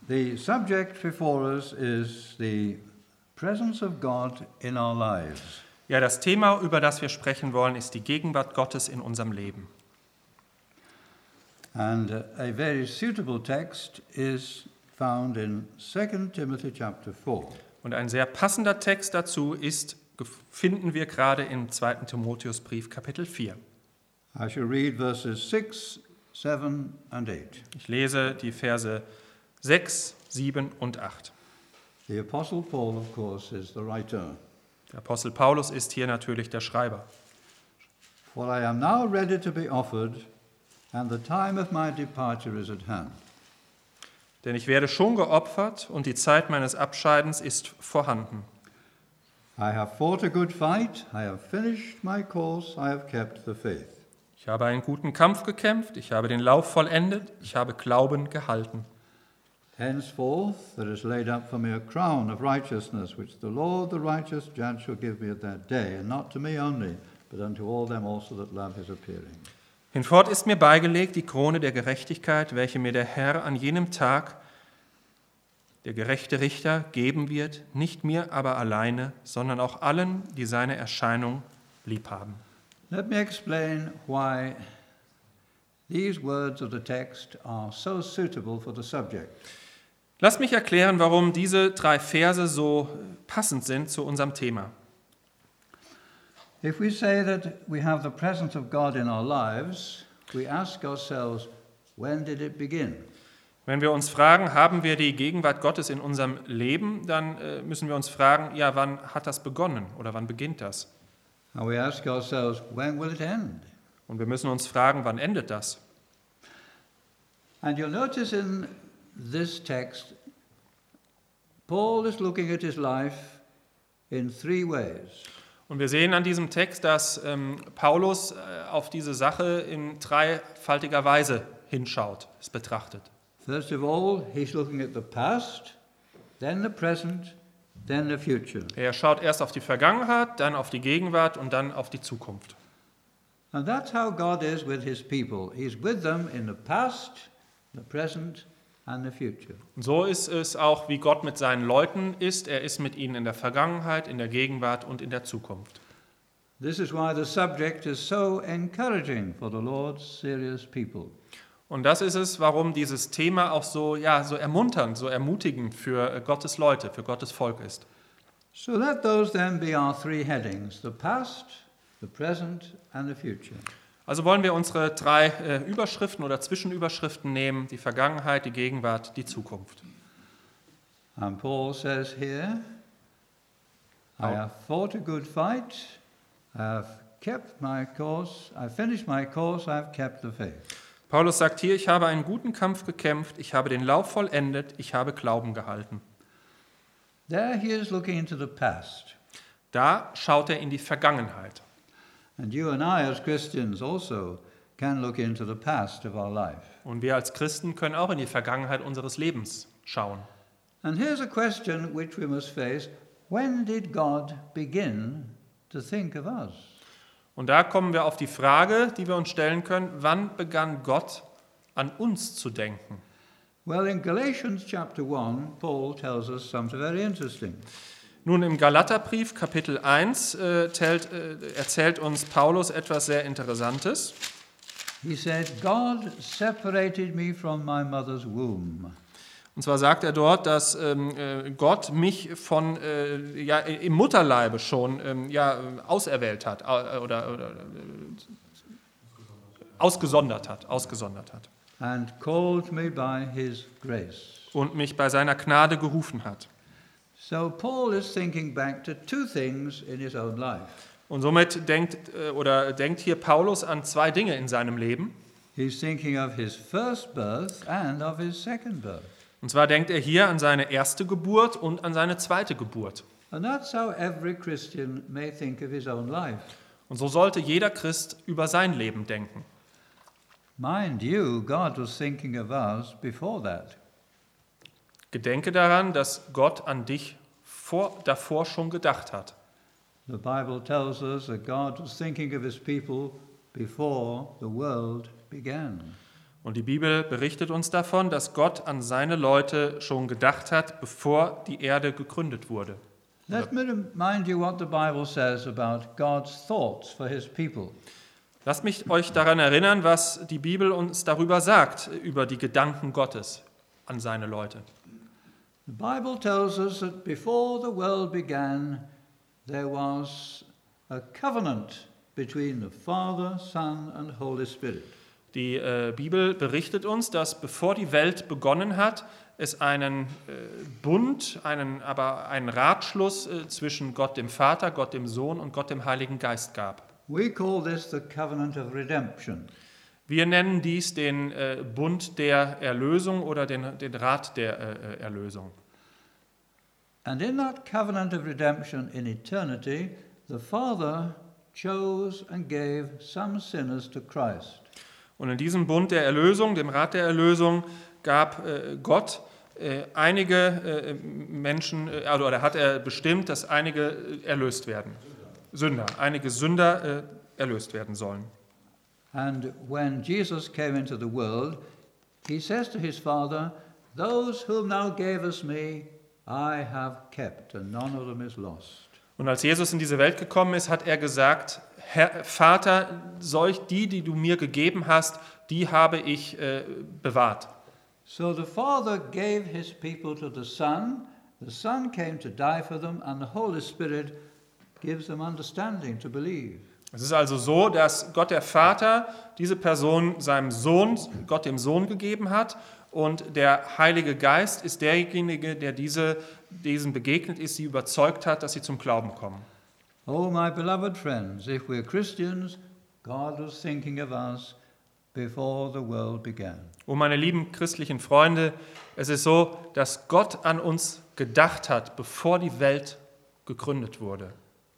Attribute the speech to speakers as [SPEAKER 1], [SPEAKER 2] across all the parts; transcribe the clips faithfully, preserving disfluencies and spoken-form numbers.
[SPEAKER 1] The subject before us is the presence of God in our lives.
[SPEAKER 2] Ja, das Thema, über das wir sprechen wollen, ist die Gegenwart Gottes in unserem Leben.
[SPEAKER 1] And a very suitable text is found in Second Timothy chapter four.
[SPEAKER 2] Und ein sehr passender Text dazu ist, finden wir gerade im zweiten Timotheusbrief, Kapitel vier.
[SPEAKER 1] I shall read verses six, seven and eight.
[SPEAKER 2] Ich lese die Verse sechs, sieben und acht.
[SPEAKER 1] The Apostle Paul, of course, is the writer.
[SPEAKER 2] Der Apostel Paulus ist hier natürlich der Schreiber.
[SPEAKER 1] For I am now ready to be offered, and the time of my departure is at hand.
[SPEAKER 2] Denn ich werde schon geopfert und die Zeit meines Abscheidens ist vorhanden.
[SPEAKER 1] I have fought a good fight, I have finished my course, I have kept the faith.
[SPEAKER 2] Ich habe einen guten Kampf gekämpft, ich habe den Lauf vollendet, ich habe Glauben gehalten.
[SPEAKER 1] Henceforth there is laid up for me a crown of righteousness, which the Lord, the righteous judge, shall give me at that day, and not to me only, but unto all them also that love his appearing.
[SPEAKER 2] Hinfort ist mir beigelegt die Krone der Gerechtigkeit, welche mir der Herr an jenem Tag, der gerechte Richter, geben wird, nicht mir aber alleine, sondern auch allen, die seine Erscheinung liebhaben.
[SPEAKER 1] Let me explain why these words of the text are so suitable for the subject.
[SPEAKER 2] Lass mich erklären, warum diese drei Verse so passend sind zu unserem Thema.
[SPEAKER 1] If we say that we have the presence of God in our lives, we ask ourselves, when did it begin?
[SPEAKER 2] Wenn wir uns fragen, haben wir die Gegenwart Gottes in unserem Leben, dann äh, müssen wir uns fragen, ja, wann hat das begonnen oder wann beginnt das?
[SPEAKER 1] And we ask ourselves, when will it end?
[SPEAKER 2] Und wir müssen uns fragen, wann endet das?
[SPEAKER 1] And you'll notice in this text, Paul is looking at his life in three ways.
[SPEAKER 2] Und wir sehen an diesem Text, dass ähm, Paulus äh, auf diese Sache in dreifaltiger Weise hinschaut, es betrachtet.
[SPEAKER 1] First of all, he's looking at the past, then the present, then the future.
[SPEAKER 2] Er schaut erst auf die Vergangenheit, dann auf die Gegenwart und dann auf die Zukunft.
[SPEAKER 1] And that's how God is with his people. He's with them in the past, the present, and the future.
[SPEAKER 2] Und so ist es auch, wie Gott mit seinen Leuten ist. Er ist mit ihnen in der Vergangenheit, in der Gegenwart und in der Zukunft.
[SPEAKER 1] This is why the subject is so encouraging for the Lord's serious people.
[SPEAKER 2] Und das ist es, warum dieses Thema auch so, ja, so ermunternd, so ermutigend für Gottes Leute, für Gottes Volk ist.
[SPEAKER 1] So let those then be our three headings, the past, the present, and the future.
[SPEAKER 2] Also wollen wir unsere drei äh, Überschriften oder Zwischenüberschriften nehmen, die Vergangenheit, die Gegenwart, die Zukunft.
[SPEAKER 1] And Paul says here, I have fought a good fight, I have kept my course, I finished my course, I have kept the faith.
[SPEAKER 2] Paulus sagt hier, ich habe einen guten Kampf gekämpft, ich habe den Lauf vollendet, ich habe Glauben gehalten.
[SPEAKER 1] There he is looking into the past.
[SPEAKER 2] Da schaut er in die Vergangenheit.
[SPEAKER 1] And you and I as Christians also can look into the past of our life.
[SPEAKER 2] Und wir als Christen können auch in die Vergangenheit unseres Lebens schauen.
[SPEAKER 1] And here's a question which we must face. When did God begin to think of us?
[SPEAKER 2] Und da kommen wir auf die Frage, die wir uns stellen können, wann begann Gott an uns zu denken?
[SPEAKER 1] Well, in Galatians chapter one, Paul tells us something very interesting.
[SPEAKER 2] Nun, im Galaterbrief Kapitel eins äh, tellt, äh, erzählt uns Paulus etwas sehr Interessantes.
[SPEAKER 1] He said, God separated me from my mother's womb.
[SPEAKER 2] Und zwar sagt er dort, dass ähm, äh, Gott mich von, äh, ja, im Mutterleibe schon ähm, ja, auserwählt hat äh, oder, oder äh, ausgesondert hat, ausgesondert hat.
[SPEAKER 1] And called me by his grace.
[SPEAKER 2] Und mich bei seiner Gnade gerufen hat.
[SPEAKER 1] So Paul is thinking back to two things in his own life.
[SPEAKER 2] Und somit denkt, äh, oder denkt hier Paulus an zwei Dinge in seinem Leben.
[SPEAKER 1] He's thinking of his first birth and of his second birth.
[SPEAKER 2] Und zwar denkt er hier an seine erste Geburt und an seine zweite Geburt.
[SPEAKER 1] And that's how every Christian may think of his own life.
[SPEAKER 2] Und so sollte jeder Christ über sein Leben denken.
[SPEAKER 1] Mind you, God was thinking of us before that.
[SPEAKER 2] Gedenke daran, dass Gott an dich vor, davor schon gedacht hat.
[SPEAKER 1] The Bible tells us that God was thinking of his people before the world began.
[SPEAKER 2] Und die Bibel berichtet uns davon, dass Gott an seine Leute schon gedacht hat, bevor die Erde gegründet wurde.
[SPEAKER 1] Let me remind you what the Bible says about God's thoughts for his people.
[SPEAKER 2] Lasst mich euch daran erinnern, was die Bibel uns darüber sagt, über die Gedanken Gottes an seine Leute.
[SPEAKER 1] The Bible tells us that before the world began, there was a covenant between the Father, Son and Holy Spirit.
[SPEAKER 2] Die äh, Bibel berichtet uns, dass bevor die Welt begonnen hat, es einen äh, Bund, einen, aber einen Ratschluss äh, zwischen Gott dem Vater, Gott dem Sohn und Gott dem Heiligen Geist gab.
[SPEAKER 1] We call this the covenant of redemption.
[SPEAKER 2] Wir nennen dies den äh, Bund der Erlösung oder den, den Rat der äh, Erlösung.
[SPEAKER 1] And in that covenant of redemption in eternity, the Father chose and gave some sinners to Christ.
[SPEAKER 2] Und in diesem Bund der Erlösung, dem Rat der Erlösung, gab äh, Gott äh, einige äh, Menschen, äh, oder hat er bestimmt, dass einige äh, erlöst werden. Sünder, einige Sünder äh, erlöst werden sollen.
[SPEAKER 1] And when Jesus came into the world, he says to his Father, "Those whom thou gavest me, I have kept, and none of them is lost."
[SPEAKER 2] Und als Jesus in diese Welt gekommen ist, hat er gesagt, Herr, Vater, solch die, die du mir gegeben hast, die habe ich äh, bewahrt.
[SPEAKER 1] So the Father gave his people to the Son, the Son came to die for them, and the Holy Spirit gives them understanding to believe.
[SPEAKER 2] Es ist also so, dass Gott der Vater diese Person seinem Sohn, Gott dem Sohn gegeben hat, und der Heilige Geist ist derjenige, der diese, diesen begegnet ist, sie überzeugt hat, dass sie zum Glauben kommen.
[SPEAKER 1] Oh, my beloved friends, if we're Christians, God was thinking of us before the world began.
[SPEAKER 2] Oh, meine lieben christlichen Freunde, es ist so, dass Gott an uns gedacht hat, bevor die Welt gegründet wurde.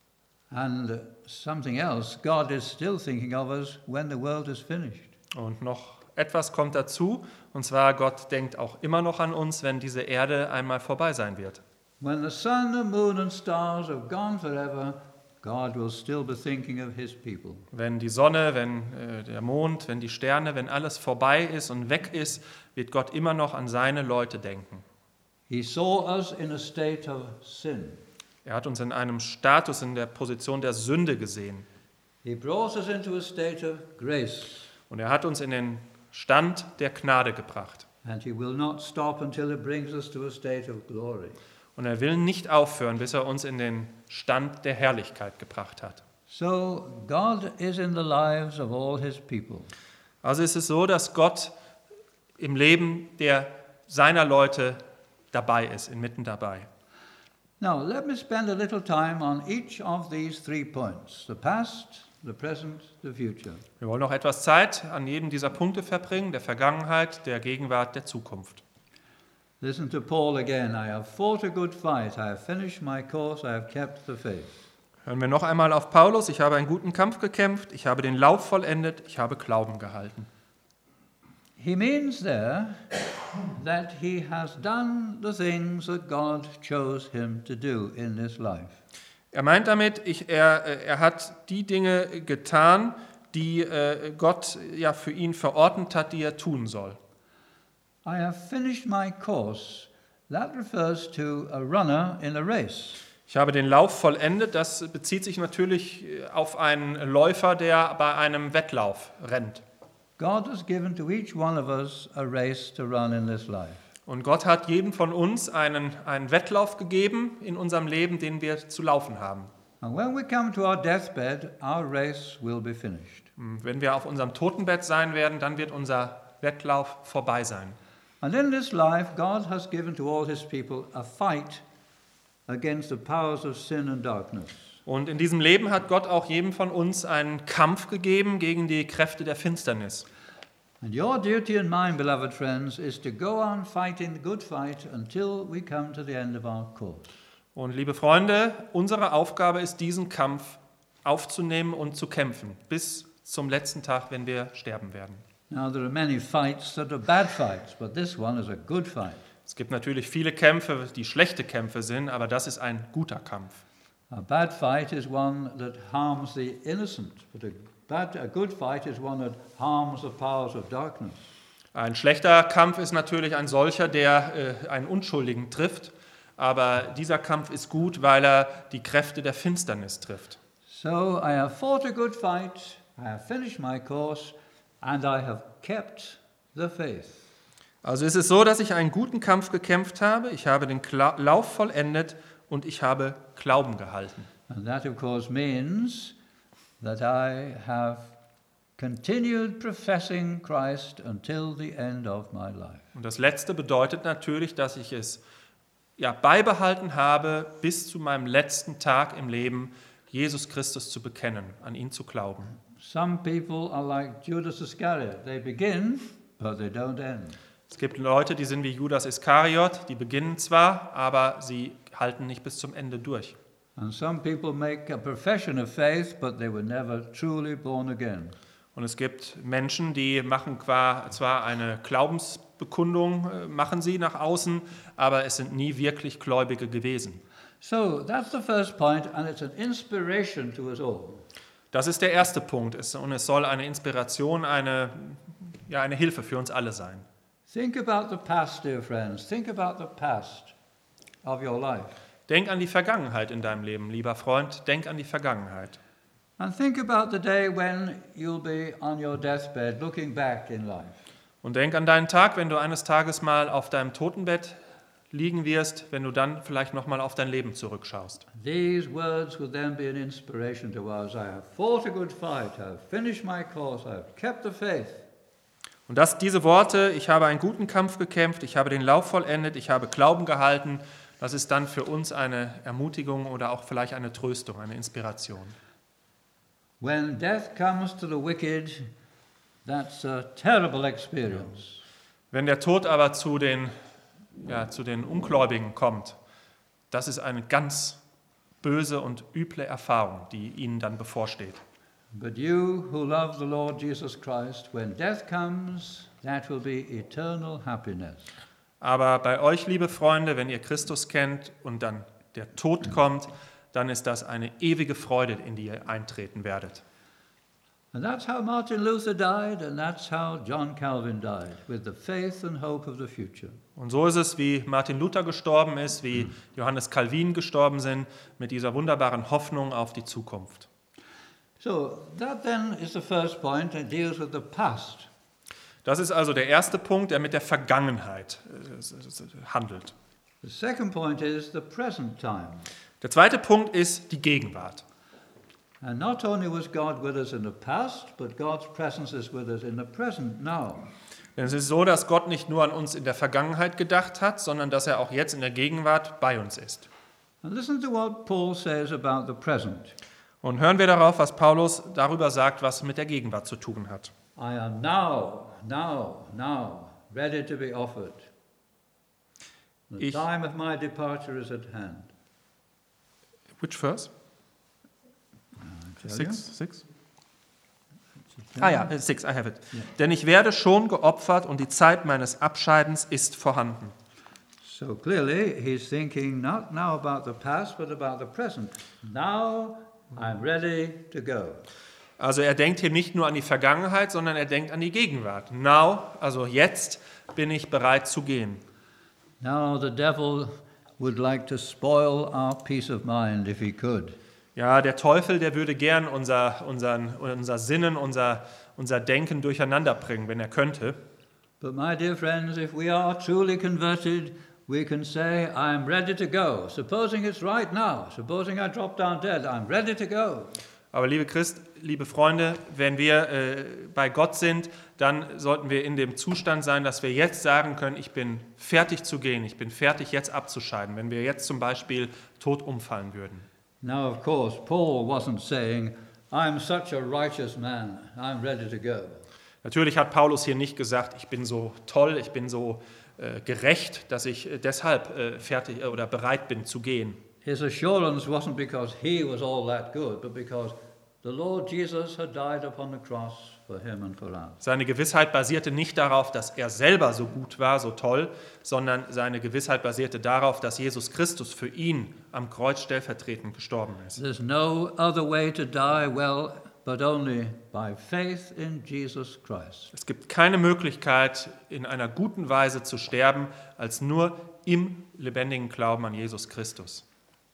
[SPEAKER 1] And something else, God is still thinking of us when the world is finished.
[SPEAKER 2] Und noch etwas kommt dazu, und zwar Gott denkt auch immer noch an uns, wenn diese Erde einmal vorbei sein wird.
[SPEAKER 1] When the sun, the moon and stars have gone forever, God will still be thinking of his people.
[SPEAKER 2] Wenn die Sonne, wenn äh, der Mond, wenn die Sterne, wenn alles vorbei ist und weg ist, wird Gott immer noch an seine Leute denken.
[SPEAKER 1] He saw us in a state of sin.
[SPEAKER 2] Er hat uns in einem Status, in der Position der Sünde gesehen.
[SPEAKER 1] He brought us into a state of grace.
[SPEAKER 2] Und er hat uns in den Stand der Gnade gebracht.
[SPEAKER 1] And he will not stop until he brings us to a state of glory.
[SPEAKER 2] Und er will nicht aufhören, bis er uns in den Stand der Herrlichkeit gebracht hat.
[SPEAKER 1] So God is in the lives of all his people.
[SPEAKER 2] Also ist es so, dass Gott im Leben der seiner Leute dabei ist, inmitten dabei.
[SPEAKER 1] Now let me spend a little time on each of these three points: the past, the present, the future.
[SPEAKER 2] Wir wollen noch etwas Zeit an jedem dieser Punkte verbringen, der Vergangenheit, der Gegenwart, der Zukunft.
[SPEAKER 1] Listen to Paul again. I have fought a good fight. I have finished my course. I have kept the faith.
[SPEAKER 2] Hören wir noch einmal auf Paulus. Ich habe einen guten Kampf gekämpft, ich habe den Lauf vollendet, ich habe Glauben gehalten.
[SPEAKER 1] He means there that he has done the things that God chose him to do in this life.
[SPEAKER 2] Er meint damit, ich, er, er hat die Dinge getan, die äh, Gott ja für ihn verordnet hat, die er tun soll.
[SPEAKER 1] I have finished my course. That refers to a runner in a race.
[SPEAKER 2] Ich habe den Lauf vollendet. Das bezieht sich natürlich auf einen Läufer, der bei einem Wettlauf rennt.
[SPEAKER 1] God has given to each one of us a race to run in this life.
[SPEAKER 2] Und Gott hat jedem von uns einen, einen Wettlauf gegeben in unserem Leben, den wir zu laufen haben.
[SPEAKER 1] And when we come to our deathbed, our race will be finished.
[SPEAKER 2] Wenn wir auf unserem Totenbett sein werden, dann wird unser Wettlauf vorbei sein.
[SPEAKER 1] And in this life, God has given to all his people a fight against the powers of sin and darkness.
[SPEAKER 2] Und in diesem Leben hat Gott auch jedem von uns einen Kampf gegeben gegen die Kräfte der Finsternis.
[SPEAKER 1] And your duty and mine, beloved friends, is to go on fighting the good fight until we come to the end of our course.
[SPEAKER 2] Und liebe Freunde, unsere Aufgabe ist, diesen Kampf aufzunehmen und zu kämpfen, bis zum letzten Tag, wenn wir sterben werden.
[SPEAKER 1] Now there are many fights that are bad fights, but this one is a good fight.
[SPEAKER 2] Es gibt natürlich viele Kämpfe, die schlechte Kämpfe sind, aber das ist ein guter Kampf.
[SPEAKER 1] A bad fight is one that harms the innocent, but a, bad, a good fight is one that harms the powers of darkness.
[SPEAKER 2] Ein schlechter Kampf ist natürlich ein solcher, der äh, einen Unschuldigen trifft, aber dieser Kampf ist gut, weil er die Kräfte der Finsternis trifft.
[SPEAKER 1] So I have fought a good fight, I have finished my course, and I have kept the faith.
[SPEAKER 2] Also ist es so, dass ich einen guten Kampf gekämpft habe, ich habe den Kla- Lauf vollendet und ich habe Glauben gehalten.
[SPEAKER 1] And that, of course, means that I have continued professing Christ until the end of my life.
[SPEAKER 2] Und das Letzte bedeutet natürlich, dass ich es ja, beibehalten habe, bis zu meinem letzten Tag im Leben Jesus Christus zu bekennen, an ihn zu glauben.
[SPEAKER 1] Some people are like Judas Iscariot. They begin, but they don't end.
[SPEAKER 2] Es gibt Leute, die sind wie Judas Iskariot, die beginnen zwar, aber sie halten nicht bis zum Ende durch.
[SPEAKER 1] And some people make a profession of faith, but they were never truly born again.
[SPEAKER 2] Und es gibt Menschen, die machen zwar eine Glaubensbekundung, äh, machen sie nach außen, aber es sind nie wirklich Gläubige gewesen.
[SPEAKER 1] So that's the first point, and it's an inspiration to us all.
[SPEAKER 2] Das ist der erste Punkt es- und es soll eine Inspiration, eine, ja, eine Hilfe für uns alle sein.
[SPEAKER 1] Think about the past, dear friends. Think about the past of your life.
[SPEAKER 2] Denk an die Vergangenheit in deinem Leben, lieber Freund, denk an die Vergangenheit.
[SPEAKER 1] And think about the day when you'll be on your deathbed looking back in life.
[SPEAKER 2] Und denk an deinen Tag, wenn du eines Tages mal auf deinem Totenbett liegen wirst, wenn du dann vielleicht nochmal auf dein Leben zurückschaust.
[SPEAKER 1] These words will then be an inspiration to us. I have fought a good fight, I have finished my course, I have kept the faith.
[SPEAKER 2] Und das, diese Worte, ich habe einen guten Kampf gekämpft, ich habe den Lauf vollendet, ich habe Glauben gehalten, das ist dann für uns eine Ermutigung oder auch vielleicht eine Tröstung, eine Inspiration.
[SPEAKER 1] When death comes to the wicked, that's a terrible experience.
[SPEAKER 2] Wenn der Tod aber zu den, ja, zu den Ungläubigen kommt, das ist eine ganz böse und üble Erfahrung, die ihnen dann bevorsteht.
[SPEAKER 1] But you who love the Lord Jesus Christ, when death comes, that will be eternal happiness.
[SPEAKER 2] Aber bei euch, liebe Freunde, wenn ihr Christus kennt und dann der Tod kommt, dann ist das eine ewige Freude, in die ihr eintreten werdet.
[SPEAKER 1] And that's how Martin Luther died, and that's how John Calvin died, with the faith and hope of the future.
[SPEAKER 2] Und so ist es, wie Martin Luther gestorben ist, wie Johannes Calvin gestorben sind, mit dieser wunderbaren Hoffnung auf die Zukunft.
[SPEAKER 1] So that then is the first point that deals with the past.
[SPEAKER 2] Das ist also der erste Punkt, der mit der Vergangenheit äh, handelt.
[SPEAKER 1] The second point is the present time.
[SPEAKER 2] Der zweite Punkt ist die Gegenwart.
[SPEAKER 1] And not only was God with us in the past, but God's presence is with us in the present now.
[SPEAKER 2] Denn es ist so, dass Gott nicht nur an uns in der Vergangenheit gedacht hat, sondern dass er auch jetzt in der Gegenwart bei uns ist.
[SPEAKER 1] And listen to what Paul says about the present.
[SPEAKER 2] Und hören wir darauf, was Paulus darüber sagt, was mit der Gegenwart zu tun hat.
[SPEAKER 1] I am now, now, now ready to be offered. The
[SPEAKER 2] Ich-
[SPEAKER 1] time of my departure is at hand.
[SPEAKER 2] Which verse?
[SPEAKER 1] Tell you.
[SPEAKER 2] Six? Six? Ah ja, äh, six, I have it. Denn ich werde schon geopfert und die Zeit meines Abscheidens ist vorhanden.
[SPEAKER 1] So clearly, he's thinking not now about the past, but about the present. Now I'm ready to go.
[SPEAKER 2] Also er denkt hier nicht nur an die Vergangenheit, sondern er denkt an die Gegenwart. Now, also jetzt bin ich bereit zu gehen.
[SPEAKER 1] Now the devil would like to spoil our peace of mind if he could.
[SPEAKER 2] Ja, der Teufel, der würde gern unser, unseren, unser Sinnen, unser, unser Denken durcheinander bringen, wenn er könnte.
[SPEAKER 1] But my dear friends, if we are truly converted, we can say, I'm ready to go. Supposing it's right now, supposing I drop down dead, I'm ready to go.
[SPEAKER 2] Aber liebe Christ, liebe Freunde, wenn wir äh, bei Gott sind, dann sollten wir in dem Zustand sein, dass wir jetzt sagen können, ich bin fertig zu gehen, ich bin fertig jetzt abzuscheiden, wenn wir jetzt zum Beispiel tot umfallen würden.
[SPEAKER 1] Now, of course, Paul wasn't saying, I'm such a righteous man, I'm ready to go.
[SPEAKER 2] Natürlich hat Paulus hier nicht gesagt, ich bin so toll, ich bin so äh, gerecht, dass ich äh, deshalb äh, fertig äh, oder bereit bin zu gehen.
[SPEAKER 1] His assurance wasn't because he was all that good, but because the Lord Jesus had died upon the cross for him and for us.
[SPEAKER 2] Seine Gewissheit basierte nicht darauf, dass er selber so gut war, so toll, sondern seine Gewissheit basierte darauf, dass Jesus Christus für ihn am Kreuz stellvertretend gestorben ist.
[SPEAKER 1] There's no other way to die well but only by faith in Jesus Christ.
[SPEAKER 2] Es gibt keine Möglichkeit, in einer guten Weise zu sterben, als nur im lebendigen Glauben an Jesus Christus.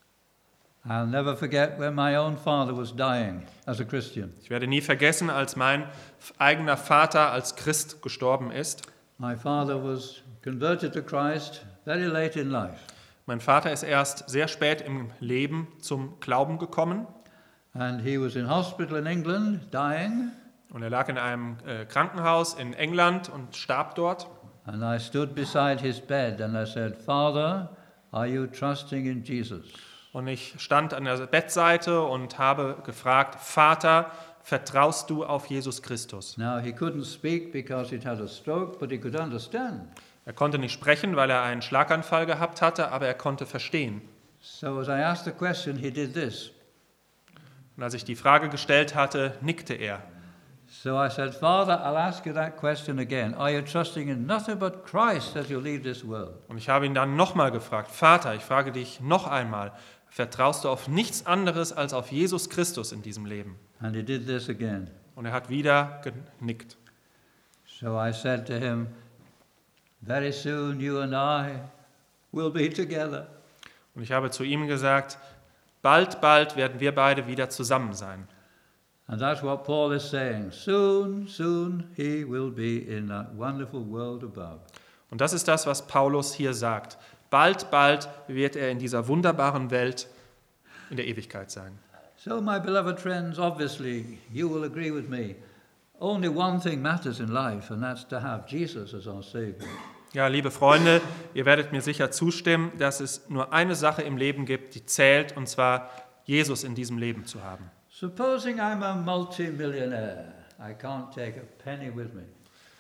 [SPEAKER 1] I'll never forget when my own father was dying as a Christian.
[SPEAKER 2] Ich werde nie vergessen, als mein eigener Vater als Christ gestorben ist.
[SPEAKER 1] My father was converted to Christ very late in life.
[SPEAKER 2] Mein Vater ist erst sehr spät im Leben zum Glauben gekommen.
[SPEAKER 1] And he was in hospital in England, dying.
[SPEAKER 2] Und er lag in einem äh, Krankenhaus in England und starb dort.
[SPEAKER 1] And I stood beside his bed and I said, Father, are you trusting in Jesus?
[SPEAKER 2] Und ich stand an der Bettseite und habe gefragt, Vater, vertraust du auf Jesus Christus?
[SPEAKER 1] Now he couldn't speak because he'd had a stroke, but he could understand.
[SPEAKER 2] Er konnte nicht sprechen, weil er einen Schlaganfall gehabt hatte, aber er konnte verstehen.
[SPEAKER 1] So as I asked the question, he did this.
[SPEAKER 2] Und als ich die Frage gestellt hatte, nickte er.
[SPEAKER 1] So I said, Father, I'll ask you that question again. Are you trusting in nothing but Christ as you leave this world?
[SPEAKER 2] Und ich habe ihn dann nochmal gefragt, Vater, ich frage dich noch einmal, vertraust du auf nichts anderes als auf Jesus Christus in diesem Leben?
[SPEAKER 1] And he did this again.
[SPEAKER 2] Und er hat wieder genickt.
[SPEAKER 1] So I said to him, very soon you and I will be together.
[SPEAKER 2] Und ich habe zu ihm gesagt, bald, bald werden wir beide wieder zusammen sein.
[SPEAKER 1] And that's what Paul is saying. Soon, soon he will be in that wonderful world above.
[SPEAKER 2] Und das ist das, was Paulus hier sagt. Bald, bald wird er in dieser wunderbaren Welt in der Ewigkeit sein.
[SPEAKER 1] So, my beloved friends, obviously you will agree with me. Only one thing matters in life, and that's to have Jesus as our Savior.
[SPEAKER 2] Ja, liebe Freunde, ihr werdet mir sicher zustimmen, dass es nur eine Sache im Leben gibt, die zählt, und zwar Jesus in diesem Leben zu haben.
[SPEAKER 1] Supposing I'm a multimillionaire, I can't take a penny with me.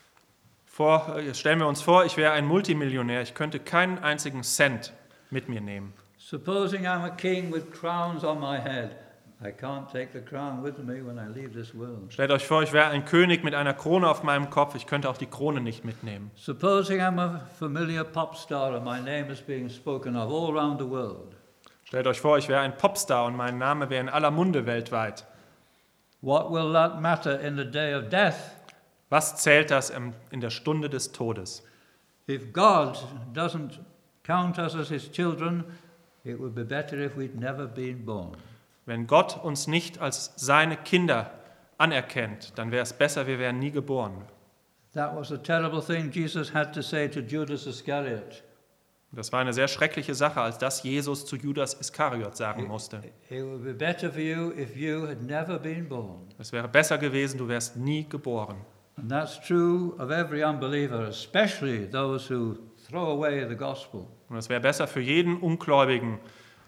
[SPEAKER 2] Vor, jetzt stellen wir uns vor, ich wäre ein Multimillionär, ich könnte keinen einzigen Cent mit mir nehmen.
[SPEAKER 1] Supposing I'm a king with crowns on my head, I can't take the crown with me when I leave this world.
[SPEAKER 2] Stellt euch vor, ich wäre ein König mit einer Krone auf meinem Kopf, ich könnte auch die Krone nicht mitnehmen.
[SPEAKER 1] Supposing I'm a familiar pop star and my name is being spoken of all around the world.
[SPEAKER 2] Stellt euch vor, ich wäre ein Popstar und mein Name wäre in aller Munde weltweit.
[SPEAKER 1] What will that matter in the day of death?
[SPEAKER 2] Was zählt das in der Stunde des Todes?
[SPEAKER 1] If God doesn't count us as his children, it would be better if we'd never been born.
[SPEAKER 2] Wenn Gott uns nicht als seine Kinder anerkennt, dann wäre es besser, wir wären nie geboren.
[SPEAKER 1] That was a terrible thing Jesus had to say to Judas Iscariot.
[SPEAKER 2] Das war eine sehr schreckliche Sache, als das Jesus zu Judas Iskariot sagen musste.
[SPEAKER 1] It would be better for you if you had never been born.
[SPEAKER 2] Es wäre besser gewesen, du wärst nie geboren.
[SPEAKER 1] And that's true of every unbeliever, especially those who throw away the gospel.
[SPEAKER 2] Und es wäre besser für jeden Ungläubigen,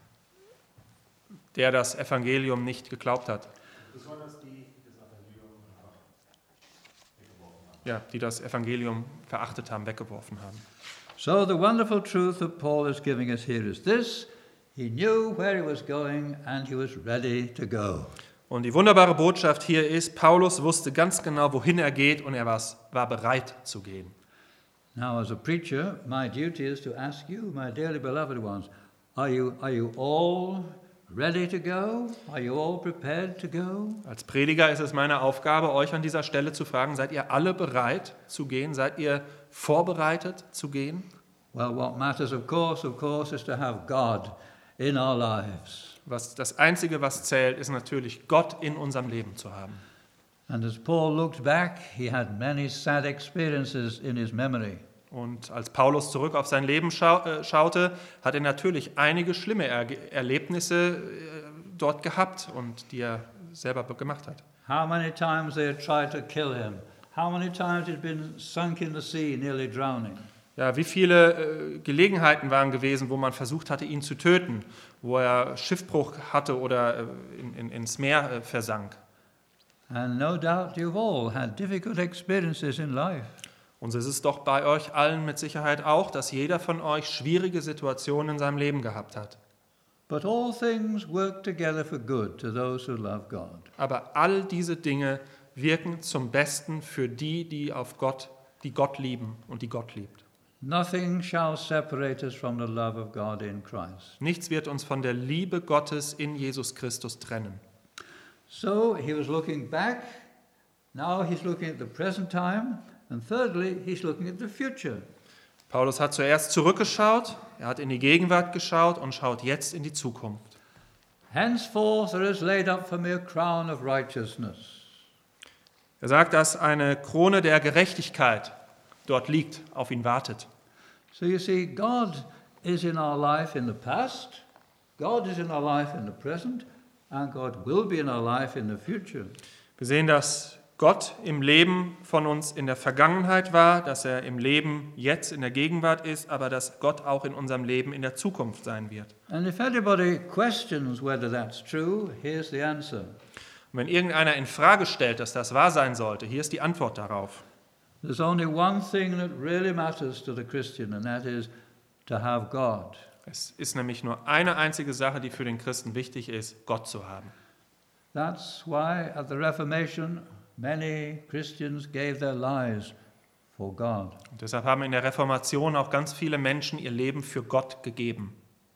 [SPEAKER 2] der das Evangelium nicht geglaubt hat.
[SPEAKER 3] Besonders die, die das Evangelium weggeworfen haben.
[SPEAKER 2] Ja, die das Evangelium verachtet haben, weggeworfen haben.
[SPEAKER 1] So the wonderful truth that Paul is giving us here is this: he knew where he was going and he was ready to go.
[SPEAKER 2] Und die wunderbare Botschaft hier ist, Paulus wusste ganz genau, wohin er geht, und er war bereit zu gehen.
[SPEAKER 1] Now, as a preacher, my duty is to ask you, my dearly beloved ones, are you, are you all ready to go? Are you all prepared to go?
[SPEAKER 2] Als Prediger ist es meine Aufgabe, euch an dieser Stelle zu fragen, seid ihr alle bereit zu gehen? Seid ihr vorbereitet zu gehen?
[SPEAKER 1] Well, what matters, of course, of course, is to have God in our lives.
[SPEAKER 2] Was, das Einzige, was zählt, ist natürlich, Gott in unserem Leben zu haben.
[SPEAKER 1] And as Paul looked back, he had many sad experiences in his memory.
[SPEAKER 2] Und als Paulus zurück auf sein Leben schau, äh, schaute, hat er natürlich einige schlimme er- Erlebnisse äh, dort gehabt und die er selber gemacht hat.
[SPEAKER 1] How many times they had tried to kill him. How many times he'd been sunk in the sea, nearly drowning.
[SPEAKER 2] Ja, wie viele äh, Gelegenheiten waren gewesen, wo man versucht hatte, ihn zu töten, wo er Schiffbruch hatte oder äh, in, in, ins Meer äh, versank.
[SPEAKER 1] And no doubt you've all had difficult experiences in life.
[SPEAKER 2] Und es ist doch bei euch allen mit Sicherheit auch, dass jeder von euch schwierige Situationen in seinem Leben gehabt hat.
[SPEAKER 1] But all things work together for good to those who love God.
[SPEAKER 2] Aber all diese Dinge wirken zum Besten für die, die auf Gott, die Gott lieben und die Gott liebt.
[SPEAKER 1] Nothing shall separate us from the love of God in Christ.
[SPEAKER 2] Nichts wird uns von der Liebe Gottes in Jesus Christus trennen.
[SPEAKER 1] So he was looking back, now he's looking at the present time, and thirdly, he's looking at the future.
[SPEAKER 2] Paulus hat zuerst zurückgeschaut, er hat in die Gegenwart geschaut und schaut jetzt in die Zukunft.
[SPEAKER 1] Henceforth there is laid up for me a crown of righteousness.
[SPEAKER 2] Er sagt, dass eine Krone der Gerechtigkeit dort liegt, auf ihn wartet.
[SPEAKER 1] So you see, God is in our life in the past, God is in our life in the present, and God will be in our life in the future.
[SPEAKER 2] Wir sehen, dass Gott im Leben von uns in der Vergangenheit war, dass er im Leben jetzt in der Gegenwart ist, aber dass Gott auch in unserem Leben in der Zukunft sein wird.
[SPEAKER 1] And if anybody questions whether that's true, here's the answer.
[SPEAKER 2] Und wenn irgendeiner in Frage stellt, dass das wahr sein sollte, hier ist die Antwort darauf.
[SPEAKER 1] There's only one thing that really matters to the Christian, and that is to have God.
[SPEAKER 2] Es ist nämlich nur eine einzige Sache, die für den Christen wichtig ist, Gott zu haben.
[SPEAKER 1] That's why at the Reformation many Christians gave their lives for God.
[SPEAKER 2] Und deshalb haben in der Reformation auch ganz viele Menschen ihr Leben für Gott gegeben.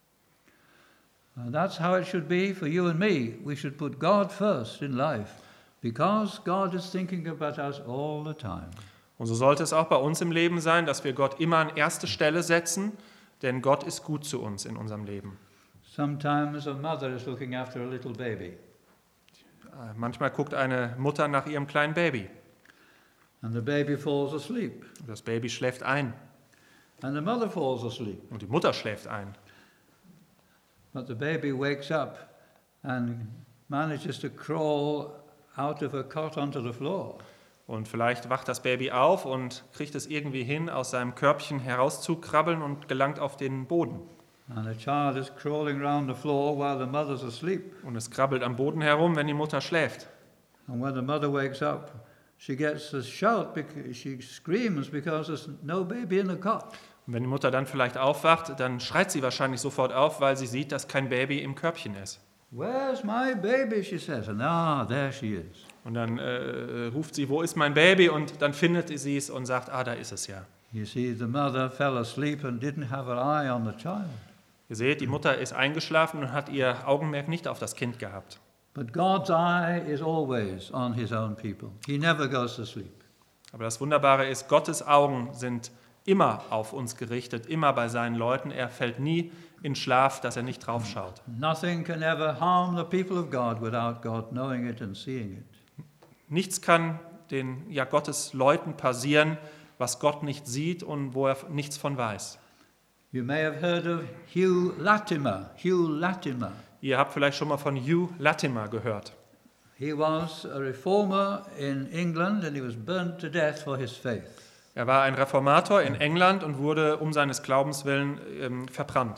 [SPEAKER 1] And that's how it should be for you and me. We should put God first in life, because God is thinking about us all the time.
[SPEAKER 2] Und so sollte es auch bei uns im Leben sein, dass wir Gott immer an erste Stelle setzen, denn Gott ist gut zu uns in unserem Leben.
[SPEAKER 1] Sometimes a mother is looking after a little baby,
[SPEAKER 2] Manchmal guckt eine Mutter nach ihrem kleinen Baby.
[SPEAKER 1] and the baby falls asleep,
[SPEAKER 2] Das Baby schläft ein
[SPEAKER 1] and the mother falls asleep.
[SPEAKER 2] und die Mutter schläft ein.
[SPEAKER 1] But the baby wakes up and manages to crawl out of her cot onto the floor.
[SPEAKER 2] Und vielleicht wacht das Baby auf und kriegt es irgendwie hin, aus seinem Körbchen herauszukrabbeln und gelangt auf den Boden.
[SPEAKER 1] And the child is crawling around the floor while the mother's asleep.
[SPEAKER 2] Und es krabbelt am Boden herum, wenn die Mutter schläft.
[SPEAKER 1] And when the mother wakes up, she gets a shout, because she screams because there's no baby in the cot.
[SPEAKER 2] Und wenn die Mutter dann vielleicht aufwacht, dann schreit sie wahrscheinlich sofort auf, weil sie sieht, dass kein Baby im Körbchen ist.
[SPEAKER 1] Where's my baby, she says. And ah, there she is.
[SPEAKER 2] Und dann äh, ruft sie, wo ist mein Baby? Und dann findet sie es und sagt, ah, da ist es ja.
[SPEAKER 1] You see, the mother fell asleep and didn't have her eye on the child.
[SPEAKER 2] Ihr seht, die Mutter ist eingeschlafen und hat ihr Augenmerk nicht auf das Kind gehabt.
[SPEAKER 1] But God's eye is always on his own people. He never goes to sleep.
[SPEAKER 2] Aber das Wunderbare ist, Gottes Augen sind immer auf uns gerichtet, immer bei seinen Leuten. Er fällt nie in Schlaf, dass er nicht drauf schaut.
[SPEAKER 1] Nothing can ever harm the people of God without God knowing it and seeing it.
[SPEAKER 2] Nichts kann den ja, Gottes Leuten passieren, was Gott nicht sieht und wo er nichts von weiß.
[SPEAKER 1] You may have heard of Hugh Latimer. Hugh Latimer.
[SPEAKER 2] Ihr habt vielleicht schon mal von Hugh Latimer gehört.
[SPEAKER 1] He was a reformer in England and he was burnt to death for his faith.
[SPEAKER 2] Er war ein Reformator in England und wurde um seines Glaubens willen ähm, verbrannt.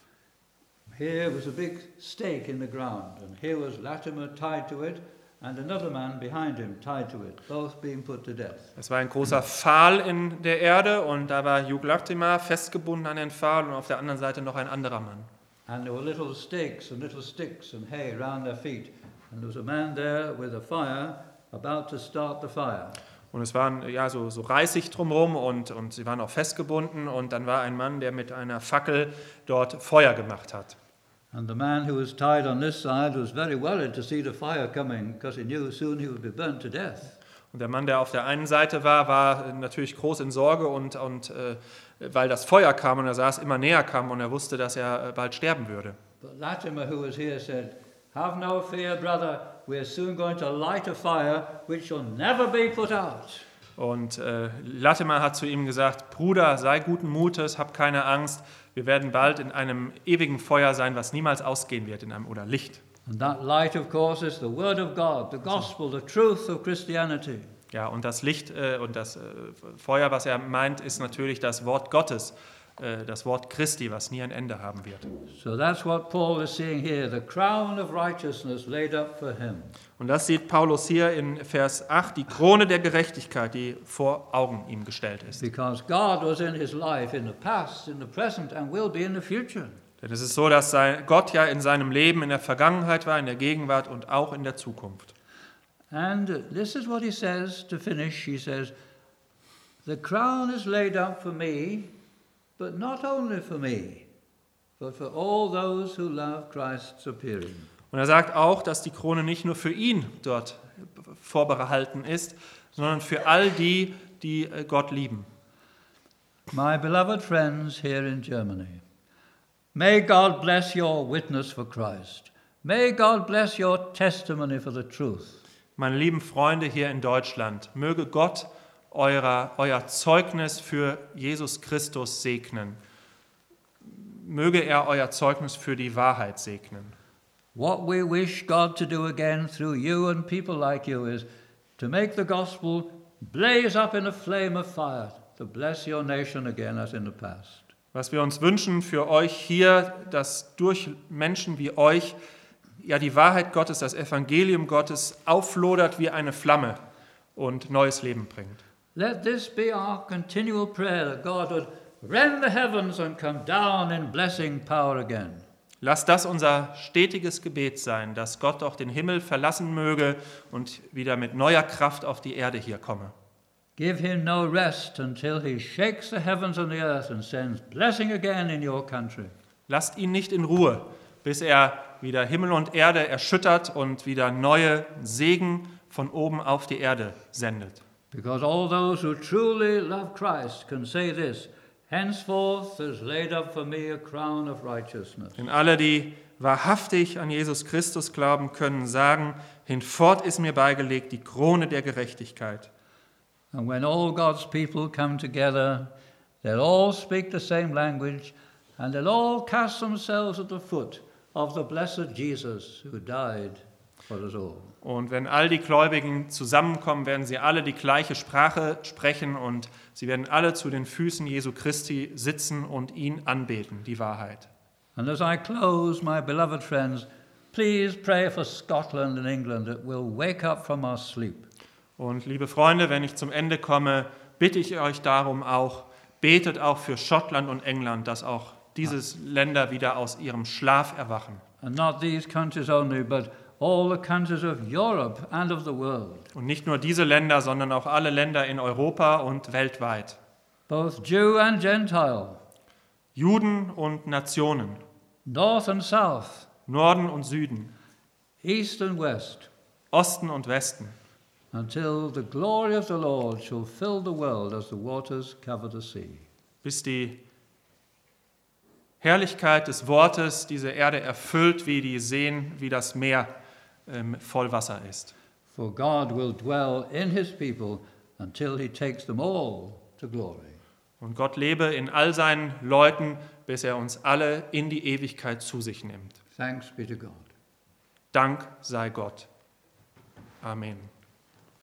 [SPEAKER 1] Here was a big stake in the ground, and here was Latimer tied to it, and another man behind him tied to it, both being put to death.
[SPEAKER 2] Es war ein großer Pfahl in der Erde und da war Hugh Latimer festgebunden an den Pfahl und auf der anderen Seite noch ein anderer Mann.
[SPEAKER 1] And there were little stakes and little sticks and hay round their feet, and there was a man there with a fire about to start the fire.
[SPEAKER 2] Und es waren ja so, so Reisig drumherum und, und sie waren auch festgebunden und dann war ein Mann, der mit einer Fackel dort Feuer gemacht hat.
[SPEAKER 1] And the man who was tied on this side was very worried to see the fire coming, because he knew soon he would be burnt to death.
[SPEAKER 2] Und der Mann, der auf der einen Seite war, war natürlich groß in Sorge, und, und äh, weil das Feuer kam und er sah es immer näher kam und er wusste, dass er äh, bald sterben würde.
[SPEAKER 1] But Latimer, who was here, said, "Have no fear, brother. We are soon going to light a fire which shall never be put out."
[SPEAKER 2] Und äh, Latimer hat zu ihm gesagt, Bruder, sei guten Mutes, hab keine Angst, wir werden bald in einem ewigen Feuer sein, was niemals ausgehen wird, in einem, oder Licht.
[SPEAKER 1] And that light, of course, is the Word of God, the gospel, the truth of Christianity.
[SPEAKER 2] Ja, und das Licht äh, und das äh, Feuer, was er meint, ist natürlich das Wort Gottes, äh, das Wort Christi, was nie ein Ende haben wird.
[SPEAKER 1] So that's what Paul is seeing here, the crown of righteousness laid up for him.
[SPEAKER 2] Und das sieht Paulus hier in Vers acht, die Krone der Gerechtigkeit, die vor Augen ihm gestellt ist.
[SPEAKER 1] Because God was in his life in the past, in the present, and will be in the future.
[SPEAKER 2] Denn es ist so, dass sein Gott ja in seinem Leben in der Vergangenheit war, in der Gegenwart und auch in der Zukunft.
[SPEAKER 1] And this is what he says to finish. He says, "The crown is laid up for me, but not only for me, but for all those who love Christ's appearing."
[SPEAKER 2] Und er sagt auch, dass die Krone nicht nur für ihn dort vorbehalten ist, sondern für all die, die Gott lieben.
[SPEAKER 1] My beloved friends here in Germany, may God bless your witness for Christ. May God bless your testimony for the truth.
[SPEAKER 2] Meine lieben Freunde hier in Deutschland, möge Gott euer, euer Zeugnis für Jesus Christus segnen. Möge er euer Zeugnis für die Wahrheit segnen.
[SPEAKER 1] What we wish God to do again through you and people like you is to make the gospel blaze up in a flame of fire, to bless your nation again as in the past.
[SPEAKER 2] Was wir uns wünschen für euch hier, dass durch Menschen wie euch ja die Wahrheit Gottes, das Evangelium Gottes auflodert wie eine Flamme und neues Leben bringt.
[SPEAKER 1] Let this be our continual prayer, that God would rend the heavens and come down in blessing power again.
[SPEAKER 2] Lasst das unser stetiges Gebet sein, dass Gott auch den Himmel verlassen möge und wieder mit neuer Kraft auf die Erde hier komme.
[SPEAKER 1] Give him no rest until he shakes the heavens and the earth and sends blessing again in your country.
[SPEAKER 2] Lasst ihn nicht in Ruhe, bis er wieder Himmel und Erde erschüttert und wieder neue Segen von oben auf die Erde sendet.
[SPEAKER 1] Because all those who truly love Christ can say this, henceforth is laid up for me a crown of righteousness.
[SPEAKER 2] Denn alle, die wahrhaftig an Jesus Christus glauben, können sagen, hinfort ist mir beigelegt die Krone der Gerechtigkeit.
[SPEAKER 1] And when all God's people come together, they'll all speak the same language, and they'll all cast themselves at the foot of the blessed Jesus who died for us all.
[SPEAKER 2] Und wenn all die Gläubigen zusammenkommen, werden sie alle die gleiche Sprache sprechen und sie werden alle zu den Füßen Jesu Christi sitzen und ihn anbeten, die Wahrheit.
[SPEAKER 1] And as I close, my beloved friends, please pray for Scotland and England that we'll wake up from our sleep.
[SPEAKER 2] Und liebe Freunde, wenn ich zum Ende komme, bitte ich euch darum auch, betet auch für Schottland und England, dass auch diese Länder wieder aus ihrem Schlaf erwachen.
[SPEAKER 1] And not these countries only, but all the countries of Europe and of the world.
[SPEAKER 2] Und nicht nur diese Länder, sondern auch alle Länder in Europa und weltweit.
[SPEAKER 1] Both Jew and Gentile,
[SPEAKER 2] Juden und Nationen,
[SPEAKER 1] North and South,
[SPEAKER 2] Norden und Süden,
[SPEAKER 1] East and West,
[SPEAKER 2] Osten und Westen,
[SPEAKER 1] until the glory of the Lord shall fill the world as the waters cover the sea.
[SPEAKER 2] bis die Herrlichkeit des Wortes diese Erde erfüllt, wie die Seen, wie das Meer ähm, voll Wasser ist.
[SPEAKER 1] For God will dwell in his people until he takes them all to glory.
[SPEAKER 2] Und Gott lebe in all seinen Leuten, bis er uns alle in die Ewigkeit zu sich nimmt.
[SPEAKER 1] Thanks be to God.
[SPEAKER 2] Dank sei Gott. Amen.